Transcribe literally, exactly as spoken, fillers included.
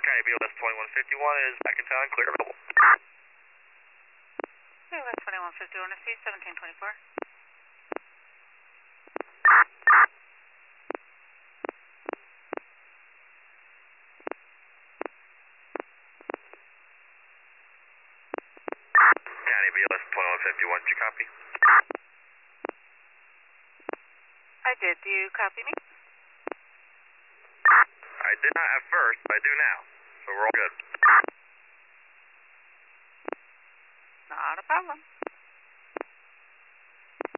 County B L S twenty-one fifty-one is back in town, clear available. B L S twenty-one fifty-one, C seventeen twenty-four. County B L S twenty-one fifty-one, did you copy? I did. Do you copy me? I did not at first, but I do now. So we're all good. Not a problem.